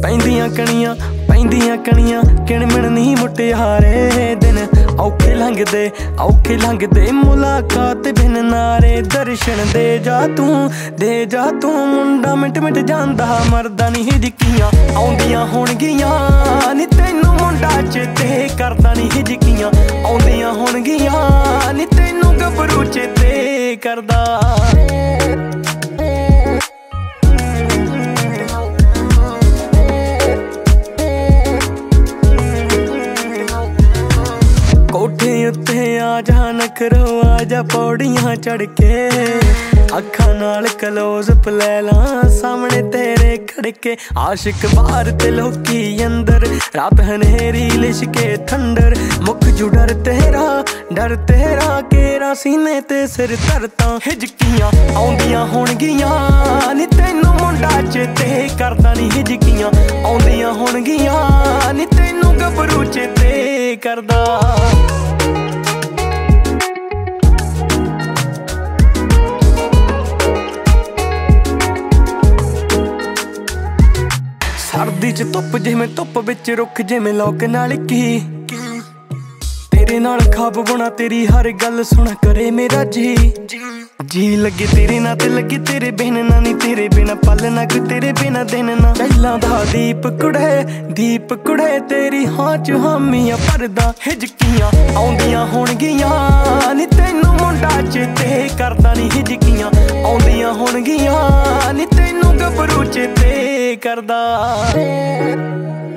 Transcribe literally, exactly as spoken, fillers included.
ਪੈਂਦੀਆਂ ਕਣੀਆਂ ਪੈਂਦੀਆਂ ਕਣੀਆਂ ਕਿਣਮਿਣ ਨਹੀਂ ਮੁਟਿਆਰੇ ਦਿਨ ਔਖੇ ਲੰਘਦੇ ਔਖੇ ਲੰਘਦੇ ਮੁਲਾਕਾਤ ਬਿਨ ਨਾਰੇ ਦਰਸ਼ਨ ਦੇ ਜਾ ਤੂੰ ਦੇ ਜਾ ਤੂੰ ਮੁੰਡਾ ਮਿੰਟ ਮਿੰਟ ਜਾਂਦਾ ਮਰਦਾ ਨਹੀਂ ਹਿਜਕੀਆਂ ਆਉਂਦੀਆਂ ਹੋਣਗੀਆਂ ਨੀ ਤੈਨੂੰ ਮੁੰਡਾ ਚੇਤੇ ਕਰਦਾ ਨਹੀਂ ਹਿਜਕੀਆਂ ਆਉਂਦੀਆਂ ਹੋਣਗੀਆਂ ਨੀ ਤੈਨੂੰ ਗੱਭਰੂ ਚੇਤੇ ਕਰਦਾ ਕੋਠੇ ਉੱਤੇ ਆ ਜਾ ਨਖਰੋ ਆ ਜਾ ਪੌੜੀਆਂ ਚੜ ਕੇ ਅੱਖਾਂ ਨਾਲ ਕਲੋਜ਼ ਲੈ ਲਾਂ ਸਾਹਮਣੇ ਤੇਰੇ ਖੜਕੇ ਆਸ਼ਿਕ ਬਾਹਰ ਤੇ ਲੋਕੀ ਅੰਦਰ ਰਾਤ ਹਨੇਰੀ ਲਿਸ਼ਕੇ ਥੰਡਰ ਮੁੱਖ ਜੂ ਡਰ ਤੇਰਾ ਡਰ ਤੇਰਾ ਕੇਰਾ ਸੀਨੇ ਤੇ ਸਿਰ ਧਰਤਾਂ ਹਿਜਕੀਆਂ ਆਉਂਦੀਆਂ ਹੋਣਗੀਆਂ ਨੀ ਤੈਨੂੰ ਮੁੰਡਾ ਚੇਤੇ ਕਰਦਾ ਨੀ ਹਿਜਕੀਆਂ ਆਉਂਦੀਆਂ ਹੋਣਗੀਆਂ ਨੀ ਤੈਨੂੰ ਗੱਭਰੂ ਚੇਤੇ ਕਰਦਾ ਸਰਦੀ ਚ ਧੁੱਪ ਜਿਵੇਂ ਧੁੱਪ ਵਿੱਚ ਰੁੱਖ ਜਿਵੇਂ ਲੋਕ ਨਾਲ ਕੀ ਤੇਰੇ ਨਾਲ ਖਾਬ ਬੁਣਾ ਤੇਰੀ ਹਰ ਗੱਲ ਸੁਣ ਕਰੇ ਮੇਰਾ ਜੀ ਜੀ ਲੱਗੇ ਤੇਰੇ ਨਾਲ ਤੇ ਲੱਗੇ ਤੇਰੇ ਬਿਨ ਨਾ ਨੀ ਤੇਰੇ ਬਿਨਾ ਪਲ ਨਾ ਕੋਈ ਤੇਰੇ ਬਿਨਾ ਦਿਨ ਨਾ ਪਹਿਲਾਂ ਦਾ ਦੀਪ ਕੁੜੇ ਦੀਪ ਕੁੜੇ ਤੇਰੀ ਹਾਂ ਚ ਹਾਮੀਆਂ ਭਰਦਾ ਹਿਜਕੀਆਂ ਆਉਂਦੀਆਂ ਹੋਣਗੀਆਂ ਨੀ ਤੈਨੂੰ ਮੁੰਡਾ ਚੇਤੇ ਕਰਦਾ ਨੀ ਹਿਜਕੀਆਂ ਆਉਂਦੀਆਂ ਹੋਣਗੀਆਂ ਨੀ ਤੈਨੂੰ ਗੱਭਰੂ ਚੇਤੇ ਕਰਦਾ